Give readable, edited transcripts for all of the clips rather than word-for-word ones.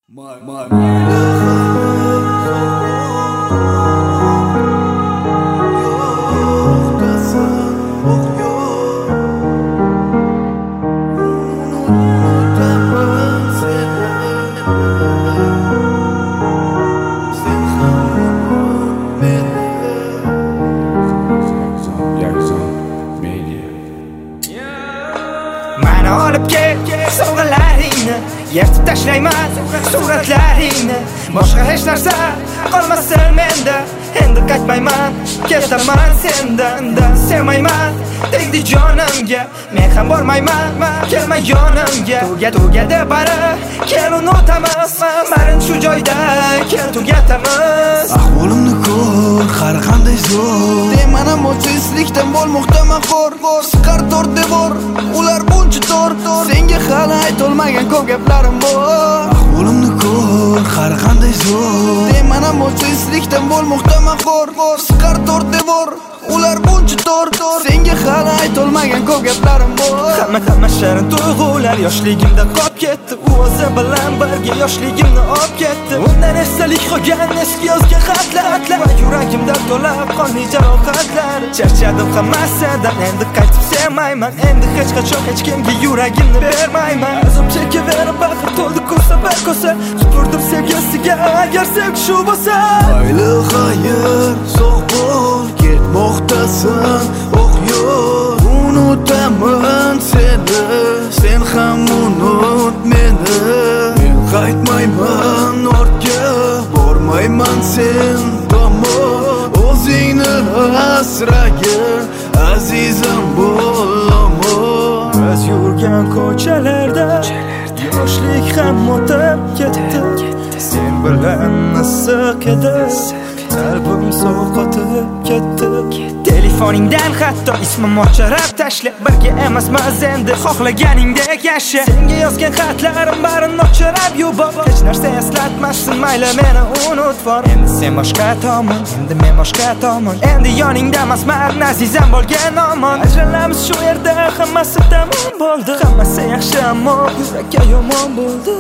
Mani olib kel sovg'alaringni, yirtib tashlayman suratlaringni. Boshqa hech narsa qolmasin menda. Endi qaytmayman, ketaman sendan. Sevmayman tegdi jonimga, men ham bormayman, kelma yonimga. Tugadi bari, kel unutamiz, marin shu joyda kel tugatamiz. Ahvolimni ko'r, har qanday zo'r. Mana mo'jizlikdan bo'lmoqdaman xor. Siqar tor devor, ular buncha tor. Senga hali aytolmagan ko'p gaplarim bor. Ahvolimni ko'r, har qanday zo'r. Mana mo'jizlikdan bo'lmoqdaman xor. Siqar tor devor, ular buncha tor. Senga hali aytolmagan ko'p gaplarim bor. Hamma shirin tuyg'ular yoshligimda qolib ketdi. U o'zi bilan birga yoshligimni olib ketdi. Undan esdalik qolgan eski yozgan xatlar va yuragimda to'la qonli jarohatlar. Charchadim hammasidan, endi qaytib sevmayman. Endi hech qachon hech kimga yuragimni bermayman. Azob chekaverib baxil to'ldi ko'sa bir ko'sa. Supurdim sevgisiga, agar sevgi shu bo'lsa. Mayli xayr, sog' bo'l, ketmoqdasan, oh yo'q. Unutaman seni, sen ham unut meni. Men qaytmayman ortga, bormayman sen tomon. O'zingni asragin, azizim bo'laman. Biz yurgan ko'chalarda yoshlik ham o'tib ketdi. Sen bilan issiq edi, qalbim sovqotib ketdi. Telefoningdan hatto ismim o'chirib tashla. Birga emasmiz endi, xohlaganingdek yasha. Senga yozgan xatlarim barini o'chirib yubor. Hech narsa eslatmasin, mayli meni unutfor. Endi sen boshqa tomon, endi men boshqa tomon. Endi yoningda emasman, azizam bo'lgan omon. Ajralamiz shu yerda, hammasi tamom bo'ldi. Hammasi yaxshi, ammo yurakka yomon bo'ldi.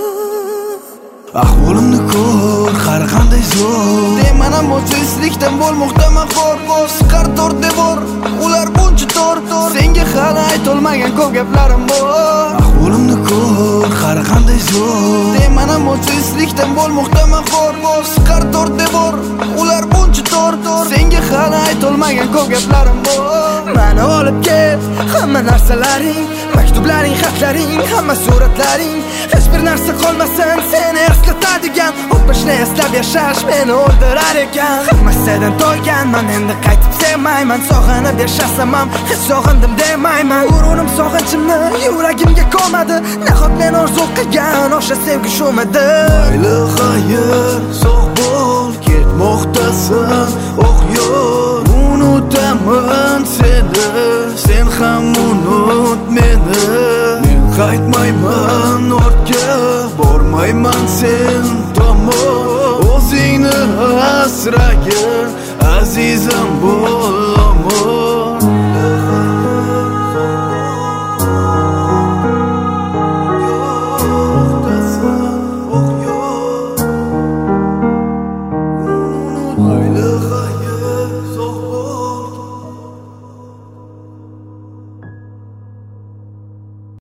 Ahvolimni ko'r, har qanday zo'r. Mana mo'jizlikdan bo'lmoqdaman xor. Siqar tor devor, ular buncha tor. Senga hali aytolmagan ko'p gaplarim bor. Ahvolimni ko'r, har qanday zo'r. Mana mo'jizlikdan bo'lmoqdaman xor. Siqar tor devor, ular buncha tor. Senga hali aytolmagan ko'p gaplarim bor. Mani olib kel, hamma narsalaring, maktublaring, xatlaring, hamma suratlaring. Hech bir narsa qolmasin seni eslatadigan. O'tmishni eslab yashash meni o'ldirar ekan. Hammasidan to'yganman, endi qaytib sevmayman. Sog'inib yashasam ham hech sog'indim demayman. Urunim sog'inchimni yuragimga ko'madi. Nahot men orzu qilgan o'sha sevgi shumidi? Mayli xayr, sog' bo'l, ketmoqdasan, oh yo'q. Unutaman seni, sen ham unut meni. Men qaytmayman ortga, bormayman sen tomon. O'zingni asragin, azizim bo'laman.